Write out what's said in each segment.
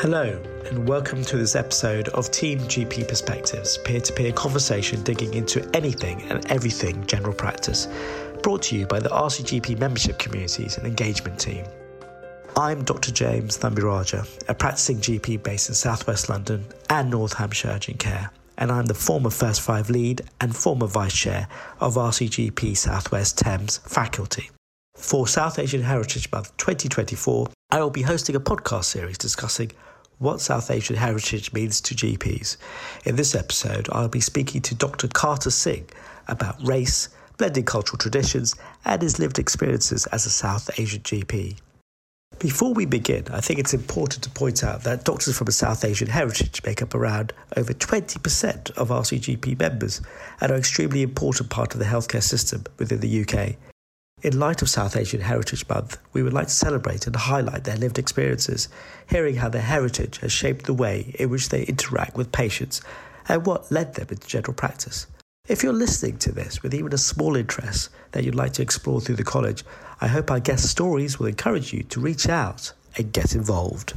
Hello, and welcome to this episode of Team GP Perspectives, peer-to-peer conversation digging into anything and everything general practice, brought to you by the RCGP membership communities and engagement team. I'm Dr. James Thambiraja, a practicing GP based in South West London and North Hampshire Urgent Care, and I'm the former First Five lead and former Vice Chair of RCGP South West Thames faculty. For South Asian Heritage Month 2024, I will be hosting a podcast series discussing what South Asian heritage means to GPs. In this episode, I'll be speaking to Dr. Carter Singh about race, blending cultural traditions, and his lived experiences as a South Asian GP. Before we begin, I think it's important to point out that doctors from a South Asian heritage make up around over 20% of RCGP members and are an extremely important part of the healthcare system within the UK. In light of South Asian Heritage Month, we would like to celebrate and highlight their lived experiences, hearing how their heritage has shaped the way in which they interact with patients and what led them into general practice. If you're listening to this with even a small interest that you'd like to explore through the college, I hope our guest stories will encourage you to reach out and get involved.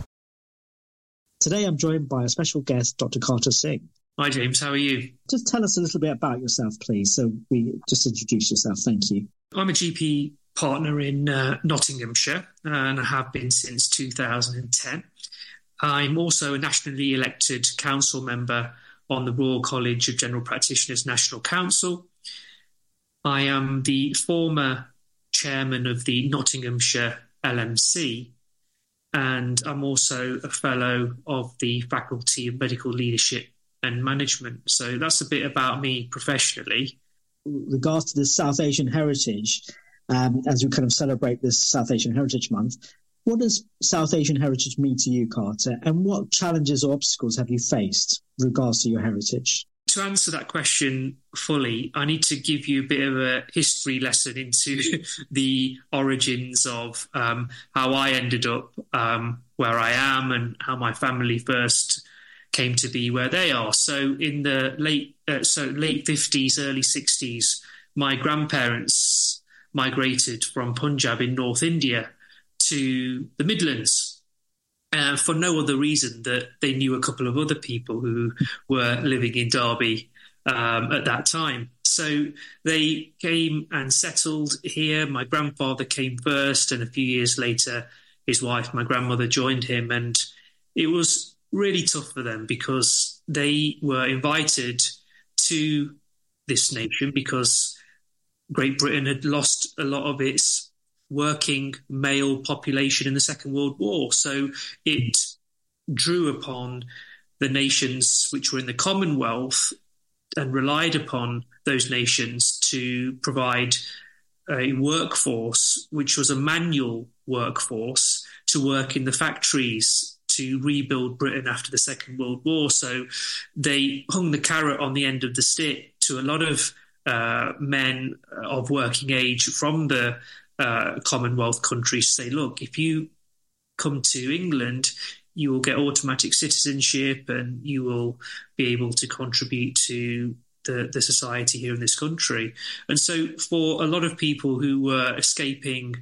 Today I'm joined by a special guest, Dr. Carter Singh. Hi James, how are you? Just tell us a little bit about yourself, please. So just introduce yourself. Thank you. I'm a GP partner in Nottinghamshire and I have been since 2010. I'm also a nationally elected council member on the Royal College of General Practitioners National Council. I am the former chairman of the Nottinghamshire LMC and I'm also a fellow of the Faculty of Medical Leadership and Management. So that's a bit about me professionally. Regards to the South Asian heritage, as we kind of celebrate this South Asian Heritage Month, what does South Asian heritage mean to you, Carter, and what challenges or obstacles have you faced with regards to your heritage? To answer that question fully, I need to give you a bit of a history lesson into the origins of how I ended up where I am and how my family first came to be where they are. So in the late 50s, early 60s, my grandparents migrated from Punjab in North India to the Midlands for no other reason that they knew a couple of other people who were living in Derby at that time. So they came and settled here. My grandfather came first, and a few years later, his wife, my grandmother, joined him. And it was really tough for them because they were invited to this nation because Great Britain had lost a lot of its working male population in the Second World War. So it drew upon the nations which were in the Commonwealth and relied upon those nations to provide a workforce, which was a manual workforce, to work in the factories to rebuild Britain after the Second World War. So they hung the carrot on the end of the stick to a lot of men of working age from the Commonwealth countries to say, look, if you come to England, you will get automatic citizenship and you will be able to contribute to the society here in this country. And so for a lot of people who were escaping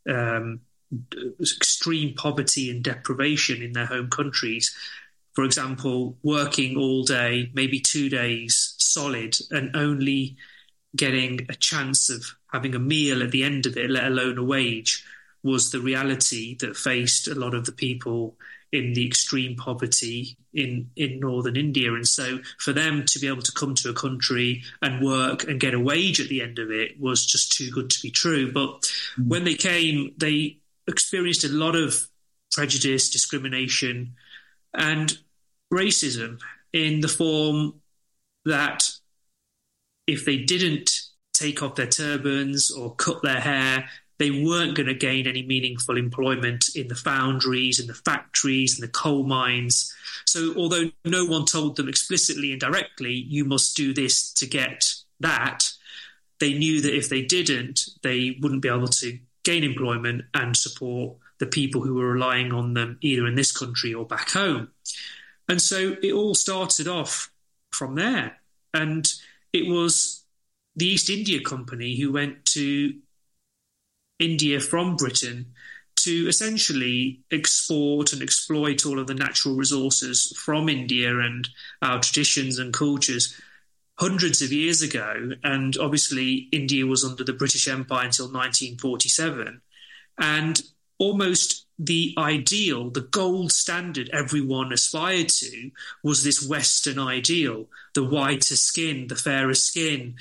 extreme poverty and deprivation in their home countries, for example, working all day, maybe 2 days solid, and only getting a chance of having a meal at the end of it, let alone a wage, was the reality that faced a lot of the people in the extreme poverty in northern India. And so for them to be able to come to a country and work and get a wage at the end of it was just too good to be true. But when they came, they experienced a lot of prejudice, discrimination, and racism in the form that if they didn't take off their turbans or cut their hair, they weren't going to gain any meaningful employment in the foundries and the factories and the coal mines. So although no one told them explicitly and directly, you must do this to get that, they knew that if they didn't, they wouldn't be able to gain employment and support the people who were relying on them either in this country or back home. And so it all started off from there. And it was the East India Company who went to India from Britain to essentially export and exploit all of the natural resources from India and our traditions and cultures hundreds of years ago. And obviously, India was under the British Empire until 1947. And almost the ideal, the gold standard everyone aspired to was this Western ideal, the whiter skin, the fairer skin,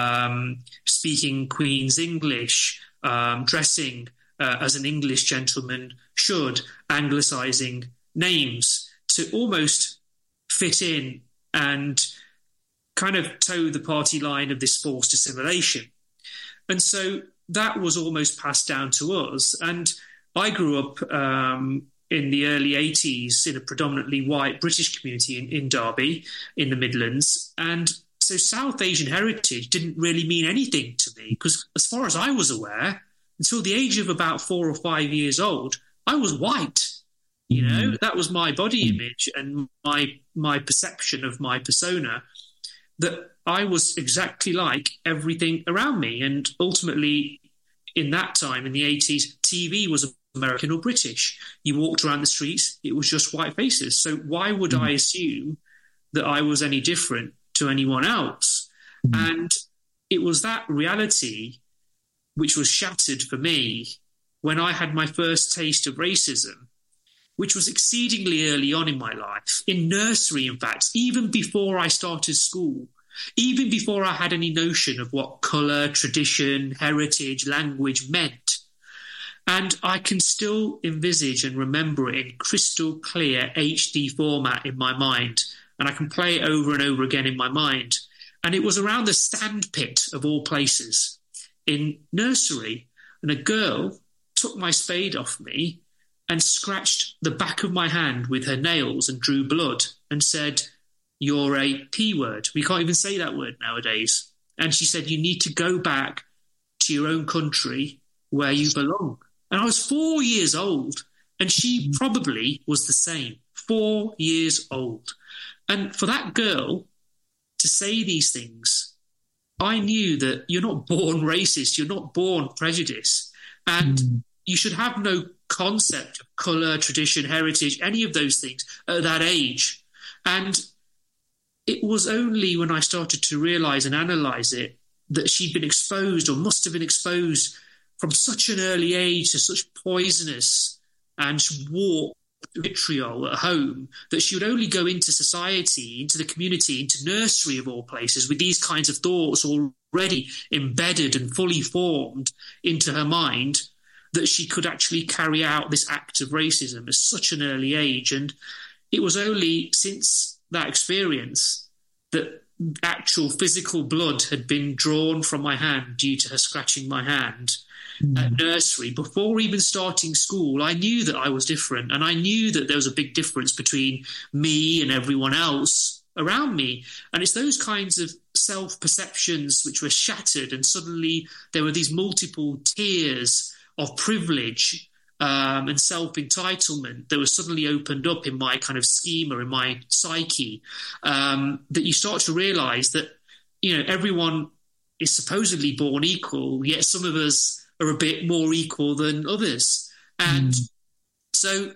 speaking Queen's English, dressing as an English gentleman should, anglicising names to almost fit in and kind of toe the party line of this forced assimilation. And so that was almost passed down to us. And I grew up in the early 80s in a predominantly white British community in Derby, in the Midlands. And so South Asian heritage didn't really mean anything to me because as far as I was aware, until the age of about 4 or 5 years old, I was white. You know, that was my body image and my perception of my persona, that I was exactly like everything around me. And ultimately, in that time, in the 80s, TV was American or British. You walked around the streets, it was just white faces. So why would I assume that I was any different to anyone else? And it was that reality which was shattered for me when I had my first taste of racism, which was exceedingly early on in my life, in nursery, in fact, even before I started school, even before I had any notion of what colour, tradition, heritage, language meant. And I can still envisage and remember it in crystal clear HD format in my mind, and I can play it over and over again in my mind. And it was around the sandpit of all places in nursery, and a girl took my spade off me and scratched the back of my hand with her nails and drew blood and said, "You're a P word. We can't even say that word nowadays." And she said, "You need to go back to your own country where you belong." And I was 4 years old, and she probably was the same, 4 years old. And for that girl to say these things, I knew that you're not born racist, you're not born prejudiced, and you should have no concept of colour, tradition, heritage, any of those things at that age. And it was only when I started to realise and analyse it that she'd been exposed, or must have been exposed, from such an early age to such poisonous and warped vitriol at home, that she would only go into society, into the community, into nursery of all places, with these kinds of thoughts already embedded and fully formed into her mind, that she could actually carry out this act of racism at such an early age. And it was only since that experience that actual physical blood had been drawn from my hand due to her scratching my hand at nursery. Before even starting school, I knew that I was different, and I knew that there was a big difference between me and everyone else around me. And it's those kinds of self-perceptions which were shattered, and suddenly there were these multiple tiers of privilege and self-entitlement that was suddenly opened up in my kind of schema, in my psyche, that you start to realise that, you know, everyone is supposedly born equal, yet some of us are a bit more equal than others. And so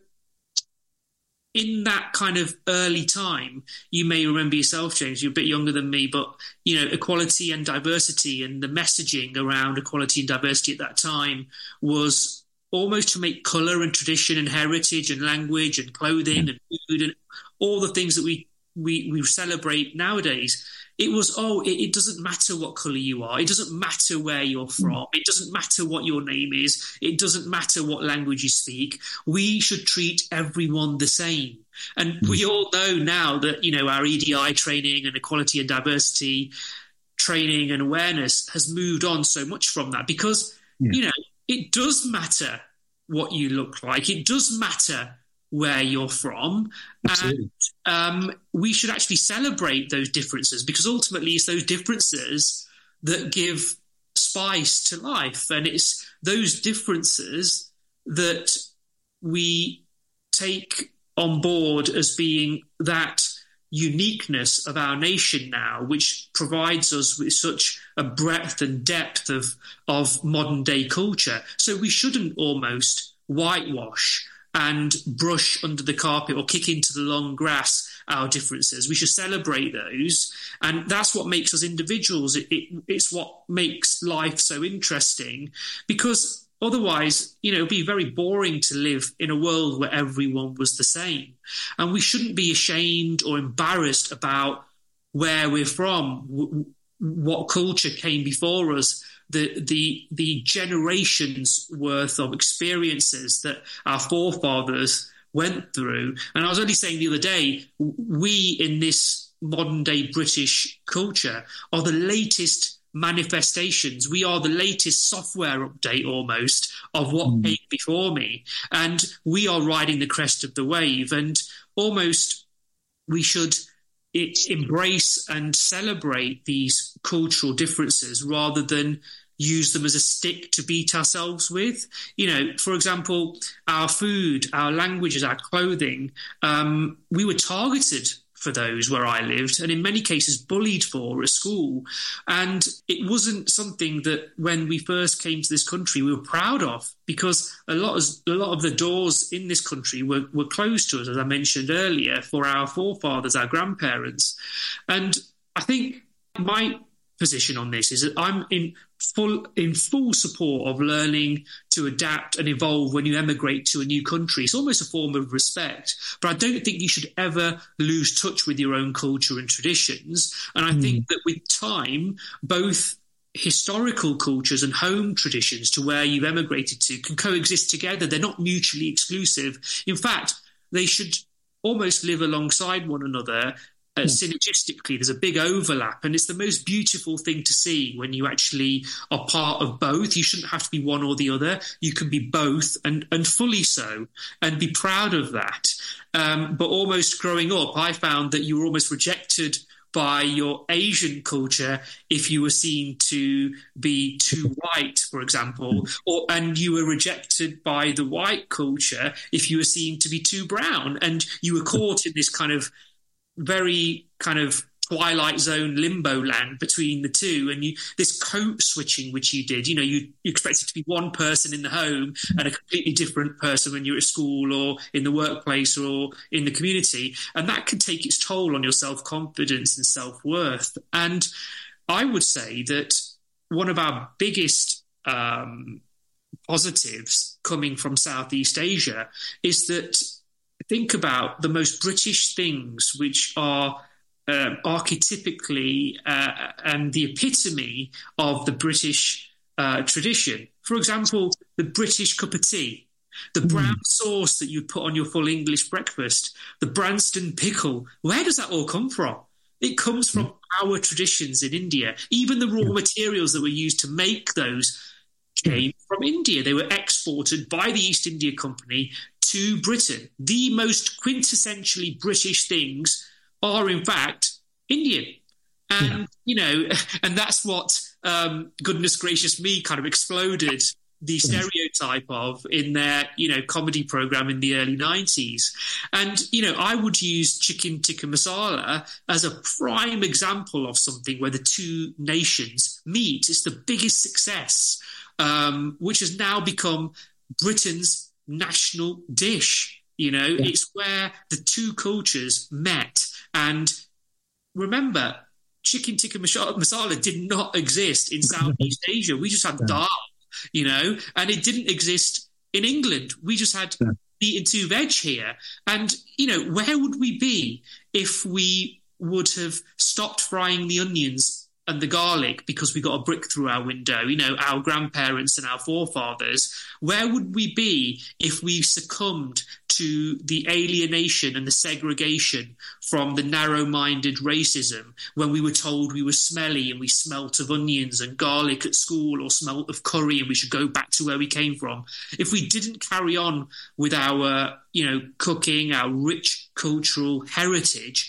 in that kind of early time, you may remember yourself, James, you're a bit younger than me, but, you know, equality and diversity and the messaging around equality and diversity at that time was almost to make colour and tradition and heritage and language and clothing and food and all the things that we celebrate nowadays. It was, it doesn't matter what colour you are. It doesn't matter where you're from. It doesn't matter what your name is. It doesn't matter what language you speak. We should treat everyone the same. And we all know now that, you know, our EDI training and equality and diversity training and awareness has moved on so much from that because, you know, it does matter what you look like. It does matter where you're from. Absolutely. And we should actually celebrate those differences, because ultimately it's those differences that give spice to life. And it's those differences that we take on board as being that uniqueness of our nation now, which provides us with such a breadth and depth of modern day culture. So we shouldn't almost whitewash and brush under the carpet or kick into the long grass our differences. We should celebrate those. And that's what makes us individuals. It's what makes life so interesting, because otherwise, it'd be very boring to live in a world where everyone was the same. And we shouldn't be ashamed or embarrassed about where we're from, what culture came before us, the generations worth of experiences that our forefathers went through. And I was only saying the other day, we in this modern day British culture are the latest manifestations. We are the latest software update almost of what came before me. And we are riding the crest of the wave. And almost we should embrace and celebrate these cultural differences rather than use them as a stick to beat ourselves with. For example, our food, our languages, our clothing, we were targeted for those where I lived, and in many cases bullied for at school. And it wasn't something that when we first came to this country we were proud of, because a lot of the doors in this country were closed to us, as I mentioned earlier, for our forefathers, our grandparents. And I think my position on this is that I'm in full support of learning to adapt and evolve when you emigrate to a new country. It's almost a form of respect, but I don't think you should ever lose touch with your own culture and traditions. And I think that with time, both historical cultures and home traditions to where you've emigrated to can coexist together. They're not mutually exclusive. In fact, they should almost live alongside one another. Synergistically, there's a big overlap, and it's the most beautiful thing to see when you actually are part of both. You shouldn't have to be one or the other. You can be both, and fully so, and be proud of that. But almost growing up, I found that you were almost rejected by your Asian culture if you were seen to be too white, for example, and you were rejected by the white culture if you were seen to be too brown, and you were caught in this kind of very kind of Twilight Zone limbo land between the two. And this code switching which you did, you expected to be one person in the home and a completely different person when you're at school or in the workplace or in the community, and that can take its toll on your self-confidence and self-worth. And I would say that one of our biggest positives coming from Southeast Asia is that, think about the most British things which are archetypically and the epitome of the British tradition. For example, the British cup of tea, the brown sauce that you put on your full English breakfast, the Branston pickle. Where does that all come from? It comes from our traditions in India. Even the raw materials that were used to make those came from India. They were exported by the East India Company to Britain. The most quintessentially British things are, in fact, Indian. And, and that's what, goodness gracious me, kind of exploded the stereotype of in their, comedy program in the early 90s. And, I would use chicken tikka masala as a prime example of something where the two nations meet. It's the biggest success, which has now become Britain's national dish. It's where the two cultures met. And remember, chicken tikka masala did not exist in Southeast Asia. We just had dal, and it didn't exist in England. We just had meat and two veg here. And, where would we be if we would have stopped frying the onions and the garlic because we got a brick through our window, our grandparents and our forefathers? Where would we be if we succumbed to the alienation and the segregation from the narrow-minded racism when we were told we were smelly and we smelt of onions and garlic at school, or smelt of curry and we should go back to where we came from? If we didn't carry on with our, cooking, our rich cultural heritage,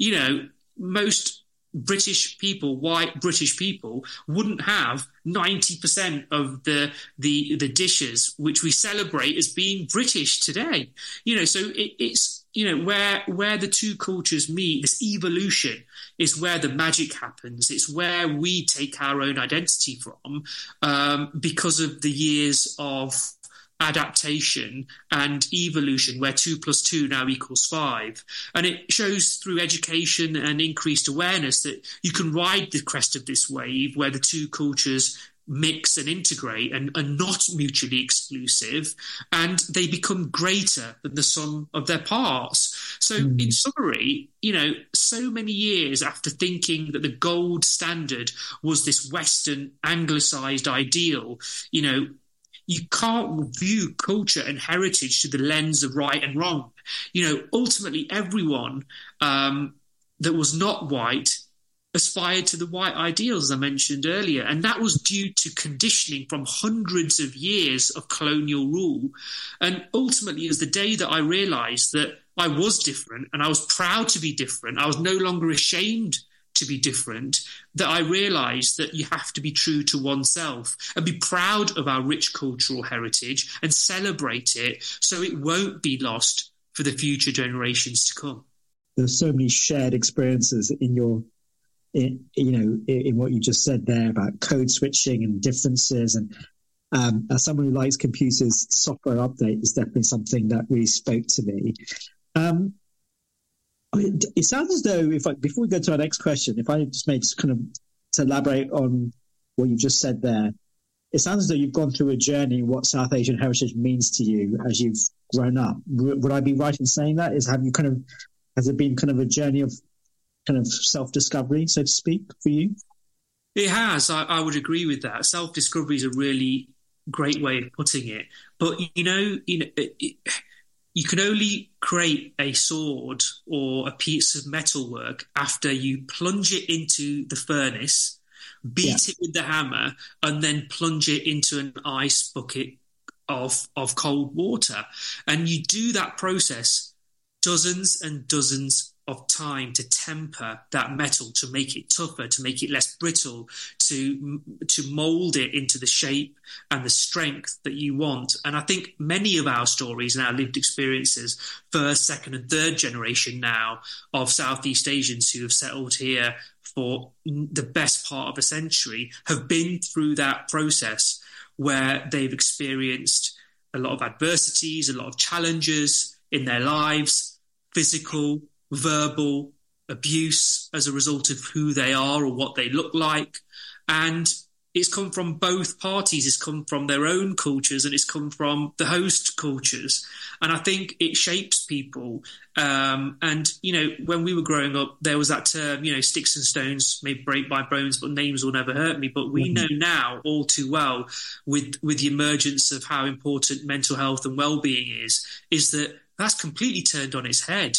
most British people, white British people, wouldn't have 90% of the dishes which we celebrate as being British today. So it's where the two cultures meet, this evolution is where the magic happens. It's where we take our own identity from, because of the years of adaptation and evolution, where 2 + 2 now equals 5. And it shows through education and increased awareness that you can ride the crest of this wave where the two cultures mix and integrate and are not mutually exclusive, and they become greater than the sum of their parts. So in summary, so many years after thinking that the gold standard was this Western anglicized ideal, you can't view culture and heritage through the lens of right and wrong. Ultimately everyone that was not white aspired to the white ideals, as I mentioned earlier. And that was due to conditioning from hundreds of years of colonial rule. And ultimately, it was the day that I realized that I was different and I was proud to be different, I was no longer ashamed to be different, that I realized that you have to be true to oneself and be proud of our rich cultural heritage and celebrate it so it won't be lost for the future generations to come. There's so many shared experiences in what you just said there about code switching and differences, and as someone who likes computers, software update is definitely something that really spoke to me. It sounds as though, before we go to our next question, if I just may just kind of to elaborate on what you just said there, it sounds as though you've gone through a journey what South Asian heritage means to you as you've grown up. Would I be right in saying that? Has it been kind of a journey of kind of self-discovery, so to speak, for you? It has. I would agree with that. Self-discovery is a really great way of putting it. But, you can only create a sword or a piece of metalwork after you plunge it into the furnace, beat it with the hammer, and then plunge it into an ice bucket of cold water. And you do that process dozens and dozens of time to temper that metal, to make it tougher, to make it less brittle, to mold it into the shape and the strength that you want. And I think many of our stories and our lived experiences, first, second and third generation now of Southeast Asians who have settled here for the best part of a century, have been through that process where they've experienced a lot of adversities, a lot of challenges in their lives, physical, verbal abuse as a result of who they are or what they look like. And it's come from both parties. It's come from their own cultures and it's come from the host cultures. And I think it shapes people. And, when we were growing up, there was that term, sticks and stones may break my bones, but names will never hurt me. But we know now all too well with the emergence of how important mental health and well-being is that that's completely turned on its head.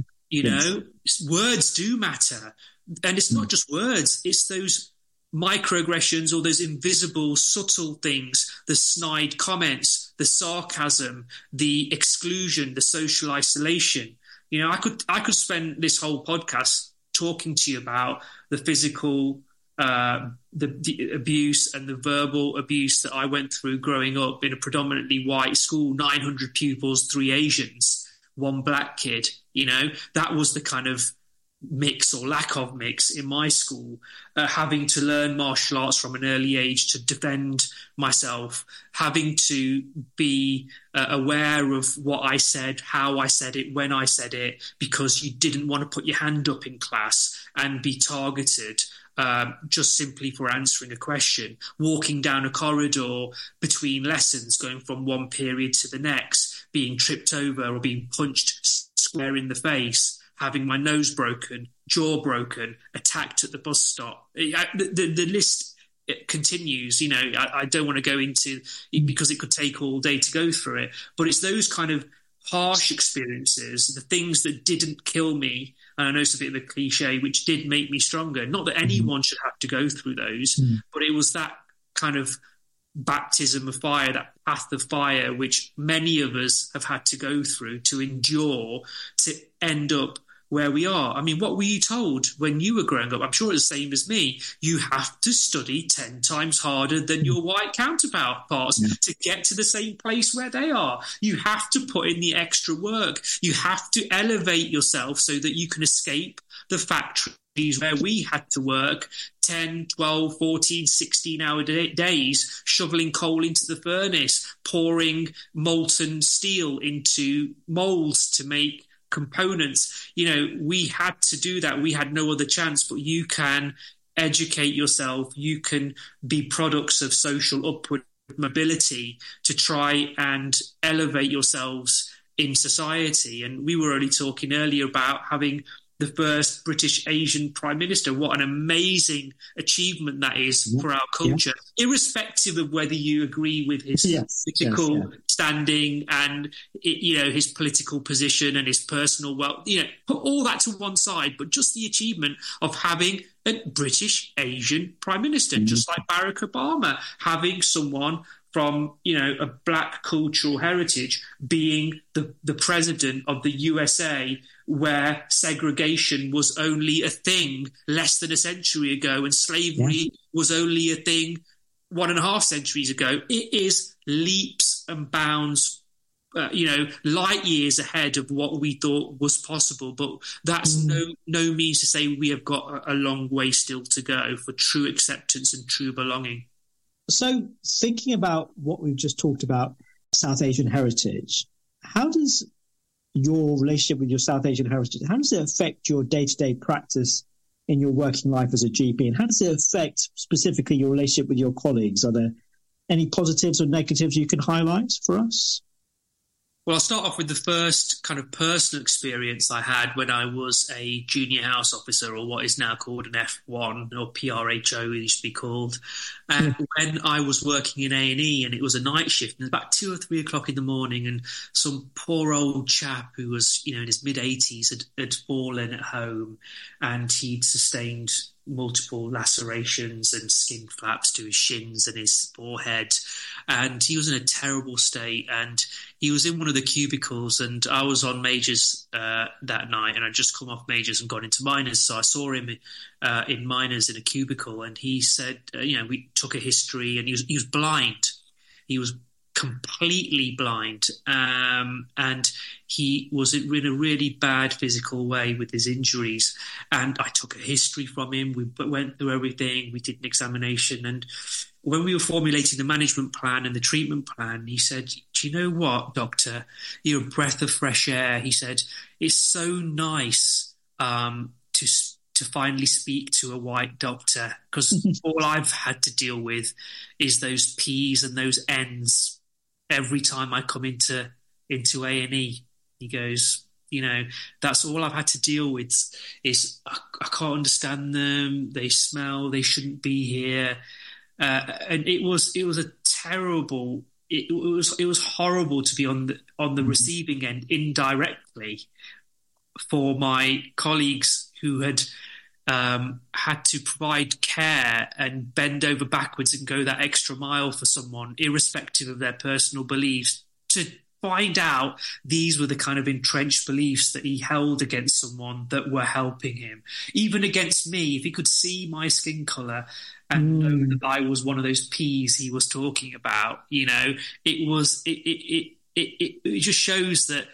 Words do matter. And it's not just words, it's those microaggressions or those invisible, subtle things, the snide comments, the sarcasm, the exclusion, the social isolation. I could spend this whole podcast talking to you about the physical, the abuse and the verbal abuse that I went through growing up in a predominantly white school, 900 pupils, 3 Asians, 1 black kid. That was the kind of mix or lack of mix in my school, having to learn martial arts from an early age to defend myself, having to be aware of what I said, how I said it, when I said it, because you didn't want to put your hand up in class and be targeted just simply for answering a question, walking down a corridor between lessons, going from one period to the next, being tripped over or being punched square in the face, having my nose broken, jaw broken, attacked at the bus stop. The list continues. I don't want to go into it because it could take all day to go through it, but it's those kind of harsh experiences, the things that didn't kill me, and I know it's a bit of a cliche, which did make me stronger. Not that anyone should have to go through those, but it was that kind of baptism of fire, that path of fire, which many of us have had to go through to endure to end up where we are. I mean, what were you told when you were growing up? I'm sure it's the same as me. You have to study 10 times harder than your white counterparts to get to the same place where they are. You have to put in the extra work. You have to elevate yourself so that you can escape the factories where we had to work 10, 12, 14, 16-hour days, shoveling coal into the furnace, pouring molten steel into molds to make components. We had to do that. We had no other chance. But you can educate yourself. You can be products of social upward mobility to try and elevate yourselves in society. And we were only talking earlier about having the first British Asian Prime Minister. What an amazing achievement that is for our culture, irrespective of whether you agree with his political standing and his political position and his personal wealth. Put all that to one side, but just the achievement of having a British Asian Prime Minister, just like Barack Obama, having someone from a black cultural heritage being the president of the USA, where segregation was only a thing less than a century ago and slavery was only a thing 1.5 centuries ago. It is leaps and bounds, light years ahead of what we thought was possible. But that's no means to say we have got a long way still to go for true acceptance and true belonging. So thinking about what we've just talked about, South Asian heritage, how does your relationship with your South Asian heritage, how does it affect your day-to-day practice in your working life as a GP? And how does it affect specifically your relationship with your colleagues? Are there any positives or negatives you can highlight for us? Well, I'll start off with the first kind of personal experience I had when I was a junior house officer, or what is now called an F1, or PRHO, it used to be called. And when I was working in A&E, and it was a night shift, and it was about 2 or 3 o'clock in the morning, and some poor old chap who was, in his mid-80s had fallen at home, and he'd sustained multiple lacerations and skin flaps to his shins and his forehead, and he was in a terrible state, and he was in one of the cubicles, and I was on majors that night, and I'd just come off majors and gone into minors, so I saw him in minors in a cubicle, and he said, we took a history, and he was blind. He was completely blind, and he was in a really bad physical way with his injuries, and I took a history from him. We went through everything. We did an examination, and when we were formulating the management plan and the treatment plan, he said, do you know what, doctor, you're a breath of fresh air. He said, it's so nice to finally speak to a white doctor, because all I've had to deal with is those P's and those N's every time I come into A&E. He goes, that's all I've had to deal with is I can't understand them. They smell. They shouldn't be here. And it was a terrible. It was horrible to be on the receiving end indirectly for my colleagues who had had to provide care and bend over backwards and go that extra mile for someone, irrespective of their personal beliefs, to find out these were the kind of entrenched beliefs that he held against someone that were helping him, even against me. If he could see my skin colour and know that I was one of those P's he was talking about, it just shows that,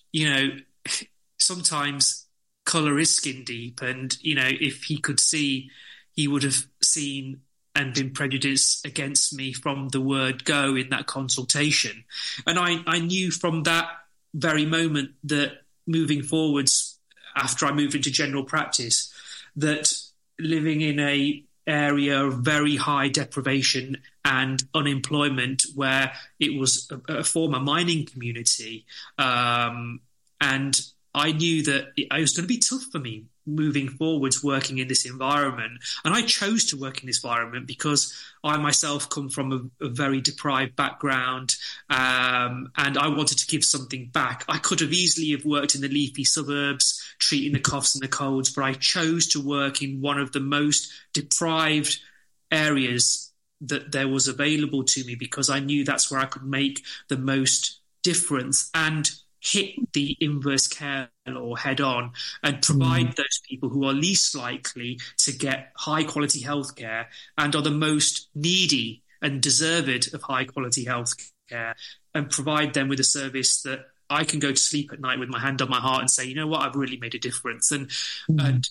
sometimes colour is skin deep, and if he could see, he would have seen and been prejudiced against me from the word go in that consultation. And I knew from that very moment that moving forwards, after I moved into general practice, that living in a area of very high deprivation and unemployment, where it was a former mining community, and I knew that it was going to be tough for me moving forwards working in this environment. And I chose to work in this environment because I myself come from a very deprived background, and I wanted to give something back. I could have easily have worked in the leafy suburbs, treating the coughs and the colds, but I chose to work in one of the most deprived areas that there was available to me, because I knew that's where I could make the most difference and hit the inverse care law head on and provide those people who are least likely to get high quality healthcare and are the most needy and deserved of high quality healthcare, and provide them with a service that I can go to sleep at night with my hand on my heart and say, you know what, I've really made a difference. And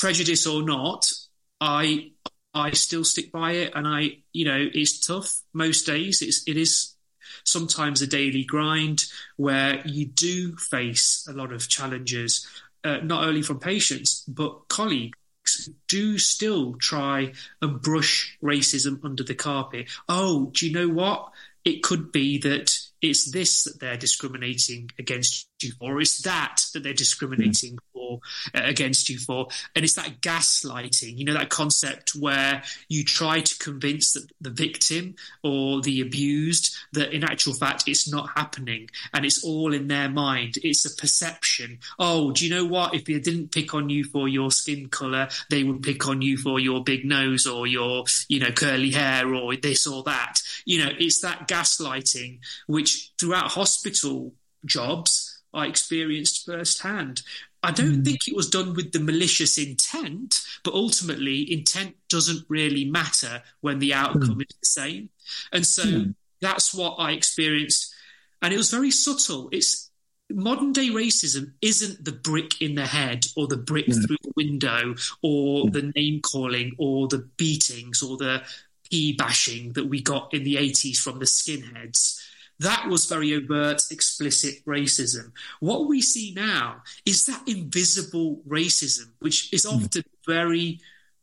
prejudice or not, I still stick by it, and it's tough most days. It is sometimes a daily grind where you do face a lot of challenges, not only from patients but colleagues do still try and brush racism under the carpet. Oh, do you know what? It could be that it's this that they're discriminating against you for, or it's that they're discriminating for against you for. And it's that gaslighting, that concept where you try to convince the victim or the abused that in actual fact it's not happening and it's all in their mind. It's a perception. Oh, do you know what? If they didn't pick on you for your skin colour, they would pick on you for your big nose or your, curly hair or this or that. It's that gaslighting, which throughout hospital jobs I experienced firsthand. I don't think it was done with the malicious intent, but ultimately intent doesn't really matter when the outcome is the same. And so that's what I experienced. And it was very subtle. It's modern day racism isn't the brick in the head or the brick through the window or the name calling or the beatings or the pea bashing that we got in the 80s from the skinheads. That was very overt, explicit racism. What we see now is that invisible racism, which is often very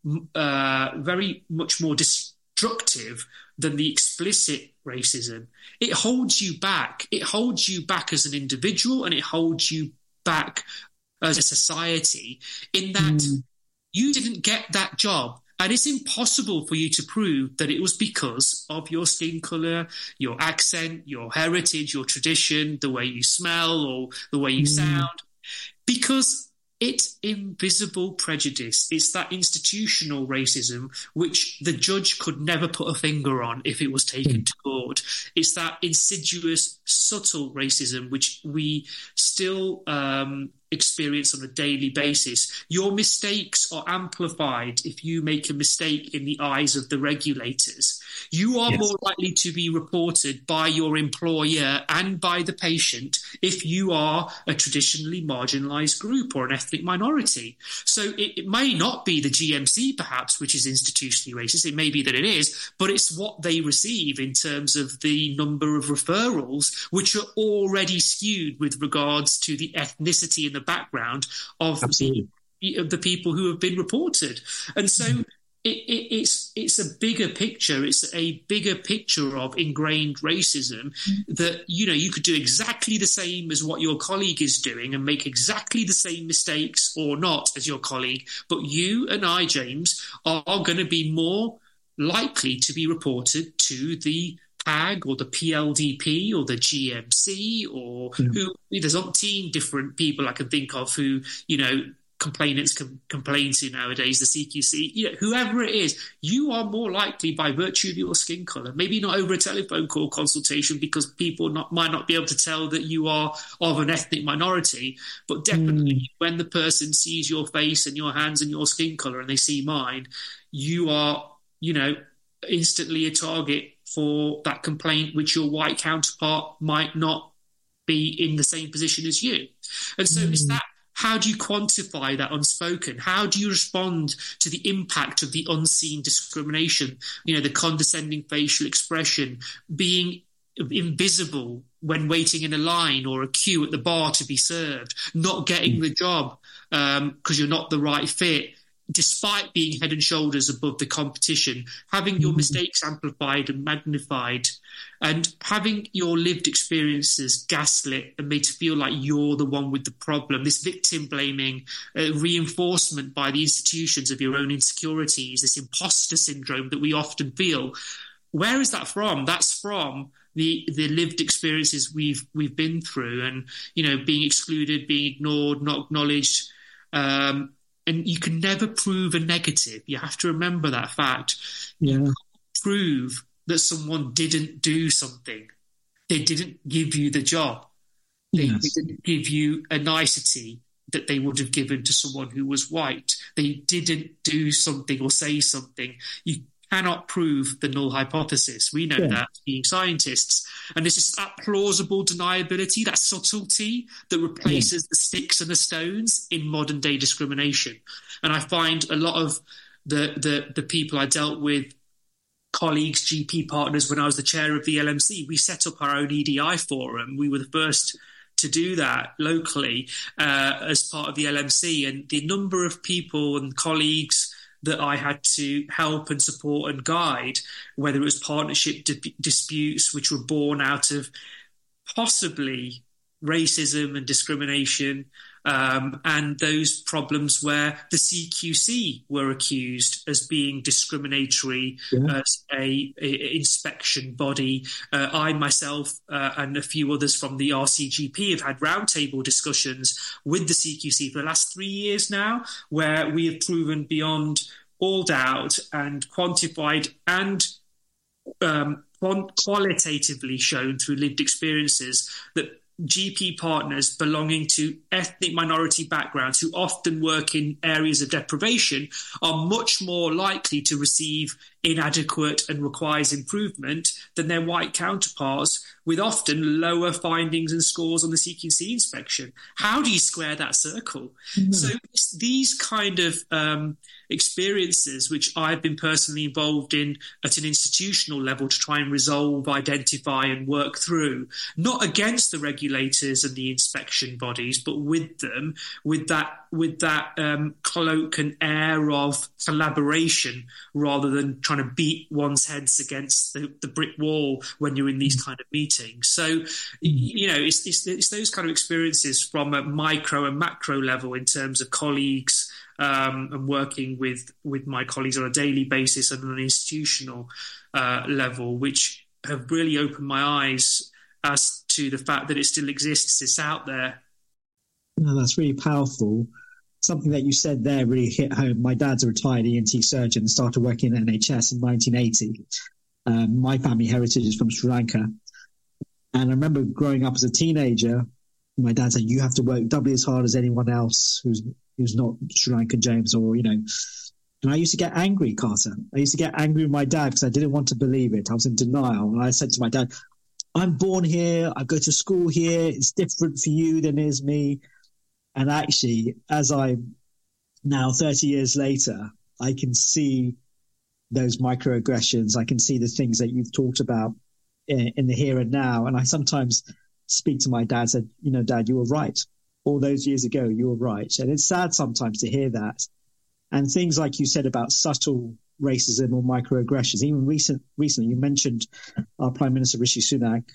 much more destructive than the explicit racism. It holds you back. It holds you back as an individual, and it holds you back as a society in that you didn't get that job. And it's impossible for you to prove that it was because of your skin colour, your accent, your heritage, your tradition, the way you smell or the way you sound, because it's invisible prejudice. It's that institutional racism which the judge could never put a finger on if it was taken to court. It's that insidious, subtle racism which we still experience on a daily basis. Your mistakes are amplified if you make a mistake in the eyes of the regulators. You are more likely to be reported by your employer and by the patient if you are a traditionally marginalised group or an ethnic minority. So it may not be the GMC perhaps, which is institutionally racist. It may be that it is, but it's what they receive in terms of the number of referrals, which are already skewed with regards to the ethnicity and the background of the people who have been reported. And so it's a bigger picture. It's a bigger picture of ingrained racism that, you could do exactly the same as what your colleague is doing and make exactly the same mistakes or not as your colleague. But you and I, James, are going to be more likely to be reported to the PAG or the PLDP or the GMC or who there's 18 different people I can think of who, complainants complain to nowadays, the CQC, whoever it is, you are more likely by virtue of your skin colour, maybe not over a telephone call consultation because people might not be able to tell that you are of an ethnic minority, but definitely when the person sees your face and your hands and your skin colour and they see mine, you are, instantly a target for that complaint, which your white counterpart might not be in the same position as you. And so it's that, how do you quantify that unspoken? How do you respond to the impact of the unseen discrimination? The condescending facial expression, being invisible when waiting in a line or a queue at the bar to be served, not getting the job because you're not the right fit, despite being head and shoulders above the competition, having your mistakes amplified and magnified, and having your lived experiences gaslit and made to feel like you're the one with the problem, this victim blaming, reinforcement by the institutions of your own insecurities, this imposter syndrome that we often feel. Where is that from? That's from the lived experiences we've been through, and being excluded, being ignored, not acknowledged. And you can never prove a negative. You have to remember that fact. You can't prove that someone didn't do something. They didn't give you the job. They didn't give you a nicety that they would have given to someone who was white. They didn't do something or say something. You cannot prove the null hypothesis. We know that being scientists. And it's just that plausible deniability, that subtlety that replaces the sticks and the stones in modern day discrimination. And I find a lot of the people I dealt with, colleagues, GP partners, when I was the chair of the LMC, we set up our own EDI forum. We were the first to do that locally as part of the LMC. And the number of people and colleagues that I had to help and support and guide, whether it was partnership disputes, which were born out of possibly racism and discrimination, and those problems where the CQC were accused as being discriminatory as a inspection body. I myself and a few others from the RCGP have had roundtable discussions with the CQC for the last 3 years now, where we have proven beyond all doubt and quantified and qualitatively shown through lived experiences that GP partners belonging to ethnic minority backgrounds who often work in areas of deprivation are much more likely to receive inadequate and requires improvement than their white counterparts with often lower findings and scores on the CQC inspection. How do you square that circle? So it's these kind of experiences, which I've been personally involved in at an institutional level to try and resolve, identify and work through, not against the regulators and the inspection bodies, but with them, with that cloak and air of collaboration rather than trying to beat one's heads against the brick wall when you're in these kind of meetings. So, it's those kind of experiences from a micro and macro level in terms of colleagues and working with my colleagues on a daily basis and on an institutional level, which have really opened my eyes as to the fact that it still exists, it's out there. No, that's really powerful. Something that you said there really hit home. My dad's a retired ENT surgeon and started working in NHS in 1980. My family heritage is from Sri Lanka. And I remember growing up as a teenager, my dad said, you have to work doubly as hard as anyone else who's not Sri Lankan James and I used to get angry, Carter. I used to get angry with my dad because I didn't want to believe it. I was in denial. And I said to my dad, I'm born here. I go to school here. It's different for you than it is me. And actually, as I'm now 30 years later, I can see those microaggressions. I can see the things that you've talked about in the here and now. And I sometimes speak to my dad and said, Dad, you were right. All those years ago, you were right. And it's sad sometimes to hear that. And things like you said about subtle racism or microaggressions, even recently, you mentioned our Prime Minister, Rishi Sunak.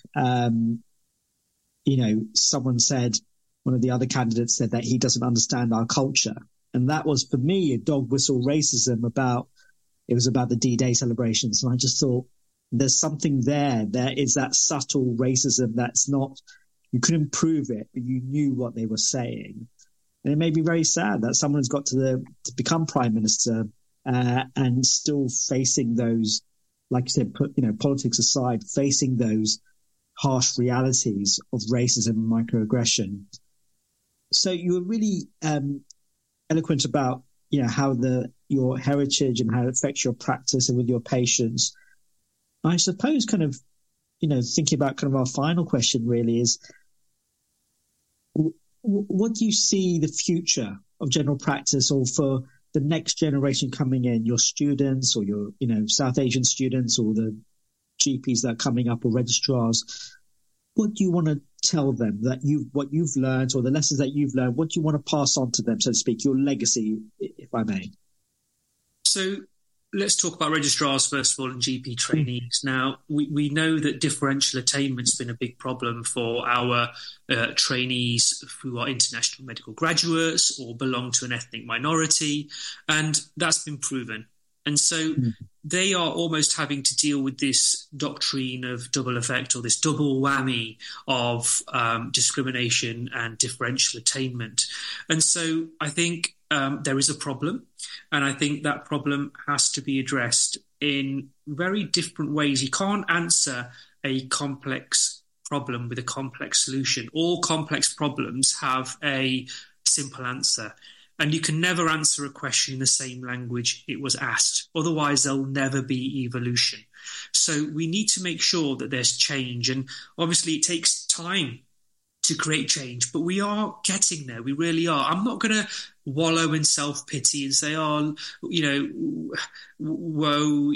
Someone said, one of the other candidates said that he doesn't understand our culture. And that was, for me, a dog whistle racism about the D-Day celebrations. And I just thought, there's something there. There is that subtle racism that's not, you couldn't prove it, but you knew what they were saying. And it made me very sad that someone's got to become Prime Minister and still facing those, like you said, politics aside, facing those harsh realities of racism and microaggression. So you were really eloquent about, how your heritage and how it affects your practice and with your patients. I suppose thinking about our final question really is, what do you see the future of general practice or for the next generation coming in, your students or your, South Asian students or the GPs that are coming up or registrars? What do you want to tell them what you've learned or the lessons that you've learned? What do you want to pass on to them, so to speak, your legacy, if I may? So let's talk about registrars first of all and GP trainees. Now, we know that differential attainment's been a big problem for our trainees who are international medical graduates or belong to an ethnic minority, and that's been proven. And so they are almost having to deal with this doctrine of double effect or this double whammy of discrimination and differential attainment. And so I think there is a problem, and I think that problem has to be addressed in very different ways. You can't answer a complex problem with a complex solution. All complex problems have a simple answer. And you can never answer a question in the same language it was asked. Otherwise, there'll never be evolution. So we need to make sure that there's change. And obviously, it takes time to create change, but we are getting there. We really are. I'm not going to wallow in self-pity and say, oh, woe,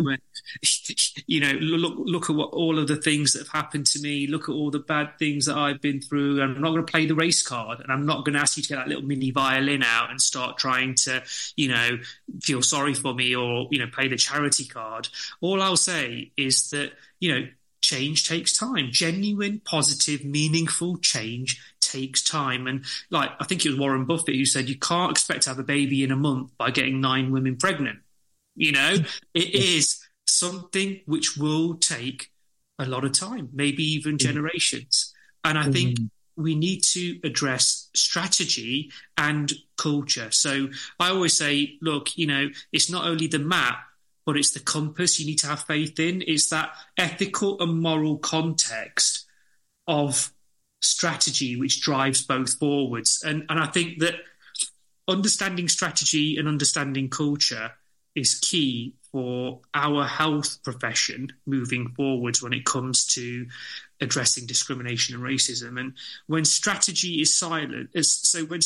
look at what all of the things that have happened to me. Look at all the bad things that I've been through. And I'm not going to play the race card, and I'm not going to ask you to get that little mini violin out and start trying to, feel sorry for me or, play the charity card. All I'll say is that, change takes time. Genuine, positive, meaningful change takes time. And I think it was Warren Buffett who said, you can't expect to have a baby in a month by getting 9 women pregnant. It is something which will take a lot of time, maybe even generations. And I think we need to address strategy and culture. So I always say, look, it's not only the map, but it's the compass you need to have faith in. It's that ethical and moral context of strategy which drives both forwards. And I think that understanding strategy and understanding culture is key for our health profession moving forwards when it comes to addressing discrimination and racism. And when strategy is silent, so when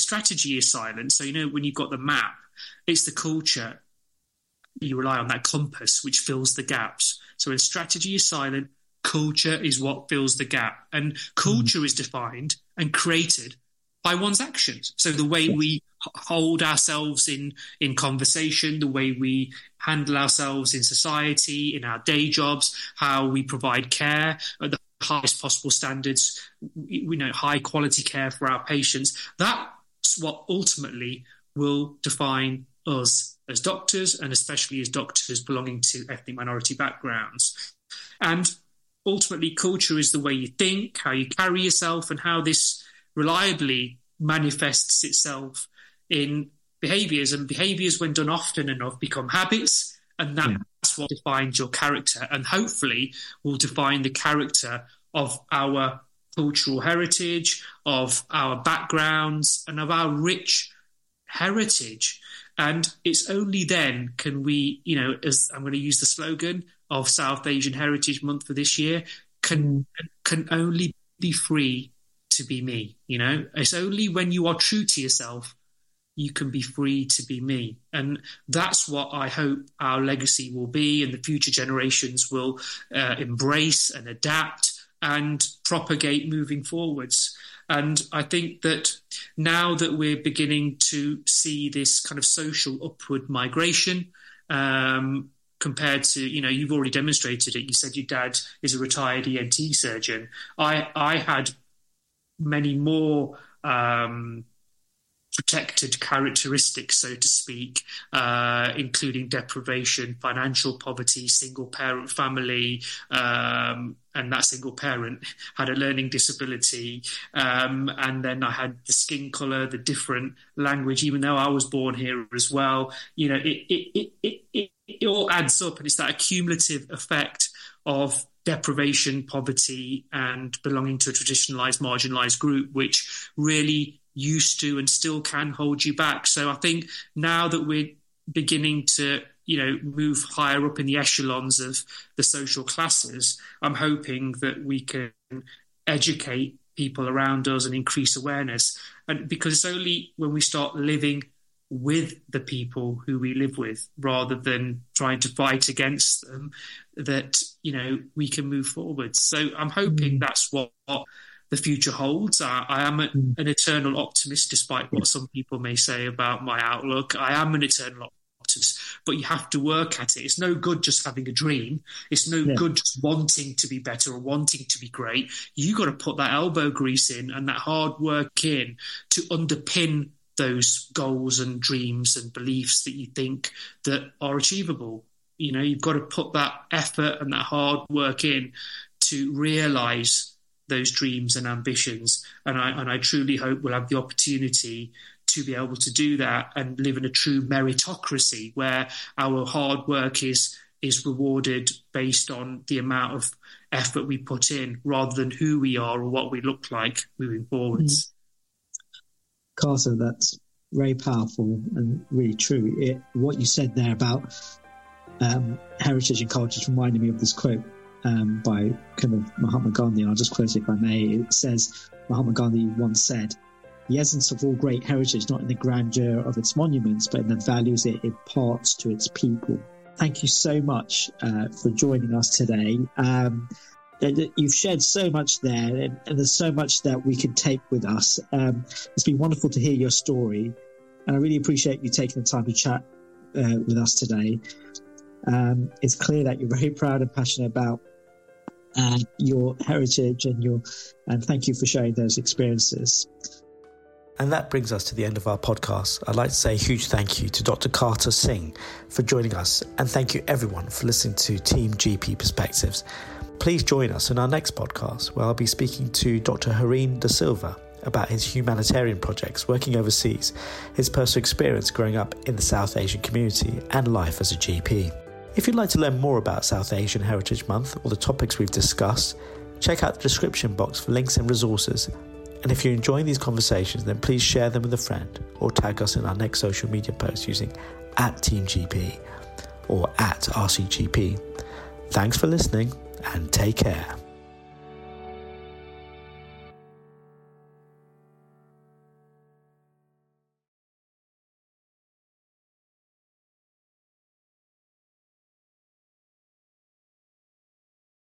you've got the map, it's the culture. You rely on that compass which fills the gaps. So when strategy is silent, culture is what fills the gap. And culture is defined and created by one's actions. So the way we hold ourselves in conversation, the way we handle ourselves in society, in our day jobs, how we provide care at the highest possible standards, high quality care for our patients. That's what ultimately will define us as doctors, and especially as doctors belonging to ethnic minority backgrounds. And ultimately, culture is the way you think, how you carry yourself, and how this reliably manifests itself in behaviours. And behaviours, when done often enough, become habits, and that's what defines your character, and hopefully will define the character of our cultural heritage, of our backgrounds, and of our rich heritage. And it's only then can we, as I'm going to use the slogan of South Asian Heritage Month for this year, can only be free to be me. It's only when you are true to yourself, you can be free to be me. And that's what I hope our legacy will be, and the future generations will embrace and adapt and propagate moving forwards. And I think that now that we're beginning to see this kind of social upward migration, compared to, you've already demonstrated it. You said your dad is a retired ENT surgeon. I had many more protected characteristics, so to speak, including deprivation, financial poverty, single parent family, and that single parent had a learning disability. And then I had the skin colour, the different language, even though I was born here as well. It all adds up, and it's that accumulative effect of deprivation, poverty, and belonging to a traditionalised, marginalised group, which really used to and still can hold you back. So I think now that we're beginning to, move higher up in the echelons of the social classes, I'm hoping that we can educate people around us and increase awareness. And because it's only when we start living with the people who we live with, rather than trying to fight against them, that, we can move forward. So I'm hoping that's what the future holds. I am an eternal optimist, despite what some people may say about my outlook. I am an eternal optimist, but you have to work at it. It's no good just having a dream. It's no good just wanting to be better or wanting to be great. You got to put that elbow grease in and that hard work in to underpin those goals and dreams and beliefs that you think that are achievable. You've got to put that effort and that hard work in to realise those dreams and ambitions. And I truly hope we'll have the opportunity to be able to do that and live in a true meritocracy where our hard work is rewarded based on the amount of effort we put in, rather than who we are or what we look like moving forwards. Carter, that's very powerful and really true. What you said there about heritage and culture just reminded me of this quote by kind of Mahatma Gandhi. I'll just quote it if I may. It says, Mahatma Gandhi once said, "The essence of all great heritage, not in the grandeur of its monuments, but in the values it imparts to its people." Thank you so much for joining us today. You've shared so much there, and there's so much that we can take with us. It's been wonderful to hear your story, and I really appreciate you taking the time to chat with us today. It's clear that you're very proud and passionate about your heritage, and thank you for sharing those experiences. And that brings us to the end of our podcast. I'd like to say a huge thank you to Dr. Carter Singh for joining us, and thank you everyone for listening to Team GP Perspectives. Please join us in our next podcast, where I'll be speaking to Dr. Hareen Da Silva about his humanitarian projects working overseas, his personal experience growing up in the South Asian community, and life as a GP. If you'd like to learn more about South Asian Heritage Month or the topics we've discussed, check out the description box for links and resources. And if you're enjoying these conversations, then please share them with a friend or tag us in our next social media post using @TeamGP or @RCGP. Thanks for listening and take care.